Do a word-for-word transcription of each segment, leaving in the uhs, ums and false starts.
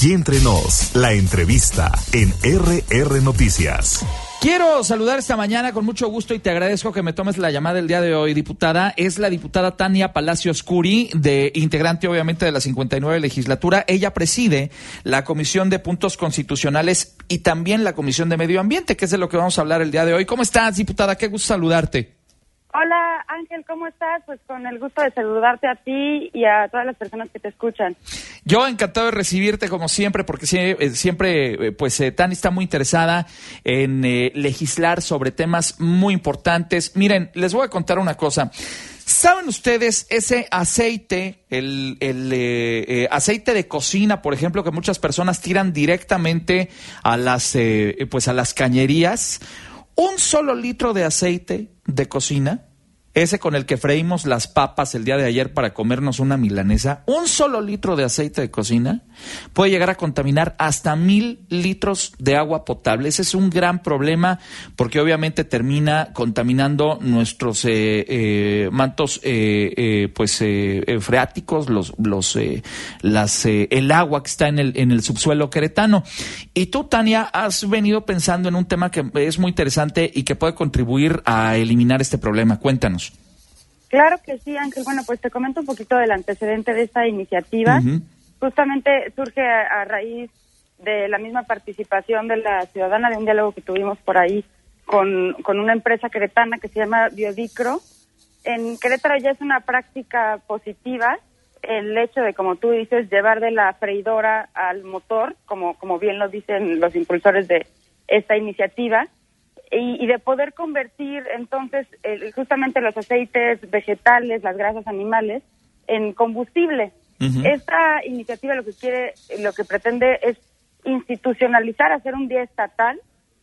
Aquí entre nos, la entrevista en R R Noticias. Quiero saludar esta mañana con mucho gusto y te agradezco que me tomes la llamada el día de hoy, diputada. Es la diputada Tania Palacios Curi, de integrante obviamente de la cincuenta y nueve legislatura. Ella preside la Comisión de Puntos Constitucionales y también la Comisión de Medio Ambiente, que es de lo que vamos a hablar el día de hoy. ¿Cómo estás, diputada? Qué gusto saludarte. Hola, Ángel, ¿cómo estás? Pues con el gusto de saludarte a ti y a todas las personas que te escuchan. Yo encantado de recibirte como siempre, porque siempre, pues, eh, Tani está muy interesada en eh, legislar sobre temas muy importantes. Miren, les voy a contar una cosa. ¿Saben ustedes ese aceite, el, el eh, eh, aceite de cocina, por ejemplo, que muchas personas tiran directamente a las, eh, pues, a las cañerías? Un solo litro de aceite de cocina, ese con el que freímos las papas el día de ayer para comernos una milanesa, un solo litro de aceite de cocina puede llegar a contaminar hasta mil litros de agua potable. Ese es un gran problema porque obviamente termina contaminando nuestros eh, eh, mantos eh, eh, pues eh, eh, freáticos, los, los, eh, las, eh, el agua que está en el, en el subsuelo queretano. Y tú, Tania, has venido pensando en un tema que es muy interesante y que puede contribuir a eliminar este problema. Cuéntanos. Claro que sí, Ángel. Bueno, pues te comento un poquito del antecedente de esta iniciativa. Uh-huh. Justamente surge a, a raíz de la misma participación de la ciudadana, de un diálogo que tuvimos por ahí con, con una empresa queretana que se llama Biodicro. En Querétaro ya es una práctica positiva el hecho de, como tú dices, llevar de la freidora al motor, como, como bien lo dicen los impulsores de esta iniciativa. Y, y de poder convertir entonces eh, justamente los aceites vegetales, las grasas animales, en combustible. Uh-huh. Esta iniciativa lo que quiere, lo que pretende es institucionalizar, hacer un día estatal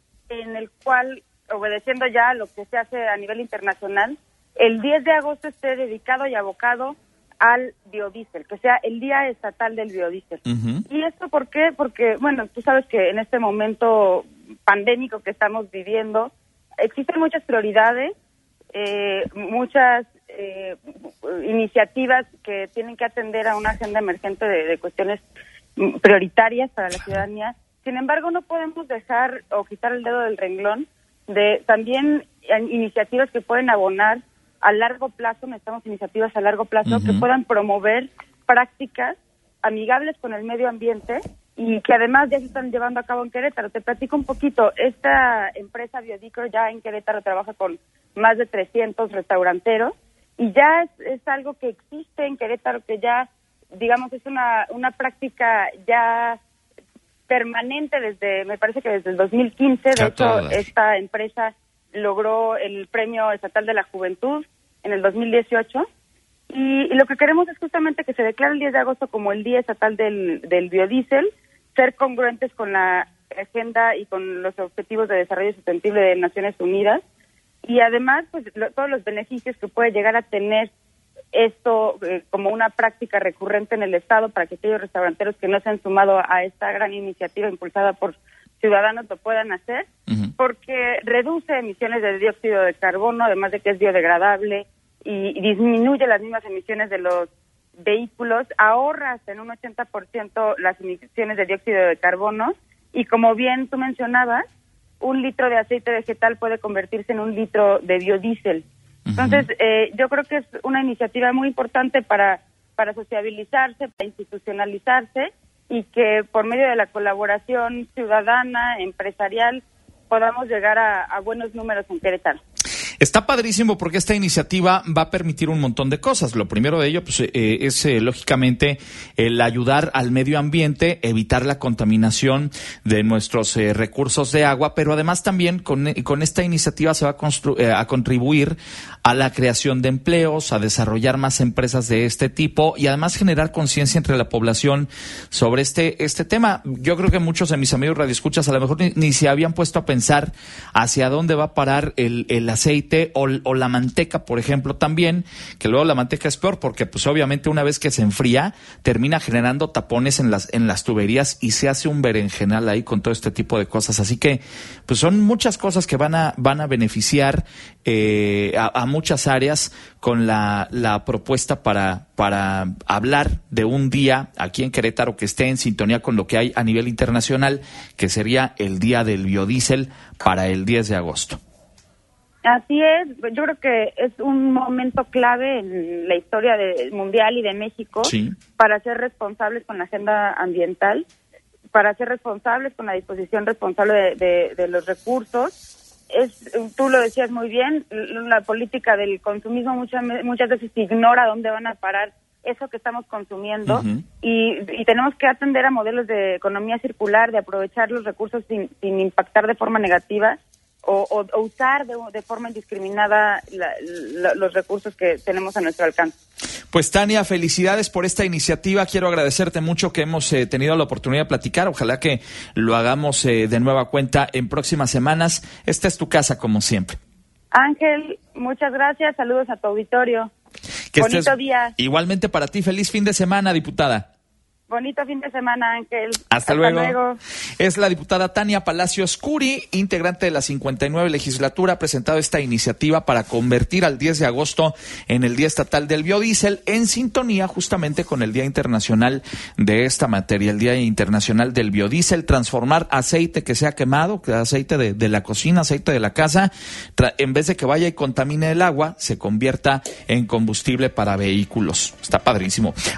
en el cual, obedeciendo ya a lo que se hace a nivel internacional, el diez de agosto esté dedicado y abocado al biodiesel, que sea el día estatal del biodiesel. Uh-huh. ¿Y esto por qué? Porque, bueno, tú sabes que en este momento pandémico que estamos viviendo, existen muchas prioridades, eh, muchas eh, iniciativas que tienen que atender a una agenda emergente de, de cuestiones prioritarias para la ciudadanía. Sin embargo, no podemos dejar o quitar el dedo del renglón de también iniciativas que pueden abonar a largo plazo, necesitamos iniciativas a largo plazo uh-huh. que puedan promover prácticas amigables con el medio ambiente y que además ya se están llevando a cabo en Querétaro. Te platico un poquito. Esta empresa Biodicro ya en Querétaro trabaja con más de trescientos restauranteros y ya es, es algo que existe en Querétaro, que ya, digamos, es una, una práctica ya permanente desde, me parece que desde el dos mil quince. De hecho, esta empresa logró el Premio Estatal de la Juventud en el dos mil dieciocho. Y, y lo que queremos es justamente que se declare el diez de agosto como el Día Estatal del, del Biodiesel, ser congruentes con la agenda y con los objetivos de desarrollo sostenible de Naciones Unidas y además pues lo, todos los beneficios que puede llegar a tener esto eh, como una práctica recurrente en el Estado para que aquellos restauranteros que no se han sumado a esta gran iniciativa impulsada por ciudadanos lo puedan hacer, uh-huh. porque reduce emisiones de dióxido de carbono, además de que es biodegradable y, y disminuye las mismas emisiones de los vehículos, ahorra hasta en un ochenta por ciento las emisiones de dióxido de carbono y como bien tú mencionabas, un litro de aceite vegetal puede convertirse en un litro de biodiesel. Uh-huh. Entonces, eh, yo creo que es una iniciativa muy importante para, para sociabilizarse, para institucionalizarse y que por medio de la colaboración ciudadana, empresarial, podamos llegar a, a buenos números en Querétaro. Está padrísimo porque esta iniciativa va a permitir un montón de cosas. Lo primero de ello pues, eh, es, eh, lógicamente, el ayudar al medio ambiente, evitar la contaminación de nuestros eh, recursos de agua, pero además también con, con esta iniciativa se va a, constru- eh, a contribuir a la creación de empleos, a desarrollar más empresas de este tipo y además generar conciencia entre la población sobre este, este tema. Yo creo que muchos de mis amigos radioescuchas a lo mejor ni, ni se habían puesto a pensar hacia dónde va a parar el, el aceite aceite o, o la manteca, por ejemplo, también, que luego la manteca es peor porque pues obviamente una vez que se enfría termina generando tapones en las en las tuberías y se hace un berenjenal ahí con todo este tipo de cosas. Así que pues son muchas cosas que van a van a beneficiar eh, a, a muchas áreas con la, la propuesta para para hablar de un día aquí en Querétaro que esté en sintonía con lo que hay a nivel internacional, que sería el Día del Biodiesel para el diez de agosto. Así es, yo creo que es un momento clave en la historia de, mundial y de México, sí, para ser responsables con la agenda ambiental, para ser responsables con la disposición responsable de, de, de los recursos. Es, tú lo decías muy bien, la política del consumismo muchas muchas veces ignora dónde van a parar eso que estamos consumiendo, uh-huh. y, y tenemos que atender a modelos de economía circular, de aprovechar los recursos sin, sin impactar de forma negativa o, o, o usar de, de forma indiscriminada la, la, los recursos que tenemos a nuestro alcance. Pues Tania, felicidades por esta iniciativa. Quiero agradecerte mucho que hemos eh, tenido la oportunidad de platicar. Ojalá que lo hagamos eh, de nueva cuenta en próximas semanas. Esta es tu casa, como siempre. Ángel, muchas gracias. Saludos a tu auditorio. Que Bonito estés... día. Igualmente para ti. Feliz fin de semana, diputada. Bonito fin de semana, Ángel. Hasta, Hasta luego. luego. Es la diputada Tania Palacios Curi, integrante de la cincuenta y nueve legislatura, ha presentado esta iniciativa para convertir al diez de agosto en el Día Estatal del Biodiesel, en sintonía justamente con el Día Internacional de esta materia, el Día Internacional del Biodiesel, transformar aceite que sea quemado, aceite de, de la cocina, aceite de la casa, tra- en vez de que vaya y contamine el agua, se convierta en combustible para vehículos. Está padrísimo.